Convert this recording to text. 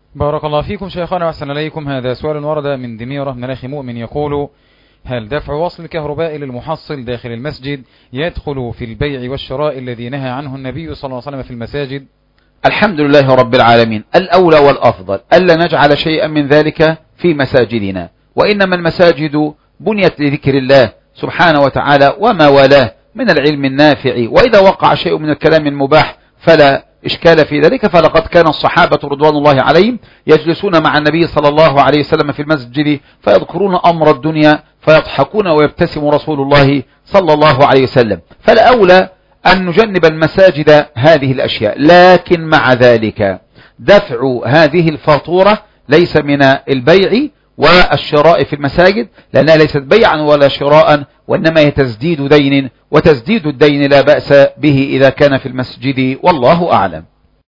بارك الله فيكم شيخنا وأحسن إليكم. هذا سؤال ورد من دميرة من أخي مؤمن يقول: هل دفع وصل الكهرباء للمحصل داخل المسجد يدخل في البيع والشراء الذي نهى عنه النبي صلى الله عليه وسلم في المساجد؟ الحمد لله رب العالمين. الأولى والأفضل ألا نجعل شيئا من ذلك في مساجدنا، وإنما المساجد بنيت لذكر الله سبحانه وتعالى وما والاه من العلم النافع، وإذا وقع شيء من الكلام المباح فلا إشكال في ذلك. فلقد كان الصحابة رضوان الله عليهم يجلسون مع النبي صلى الله عليه وسلم في المسجد فيذكرون أمر الدنيا فيضحكون ويبتسم رسول الله صلى الله عليه وسلم. فالأولى أن نجنب المساجد هذه الأشياء، لكن مع ذلك دفع هذه الفاتورة ليس من البيع والشراء في المساجد، لأنها ليست بيعا ولا شراء، وإنما هي تسديد دين، وتسديد الدين لا بأس به إذا كان في المسجد، والله أعلم.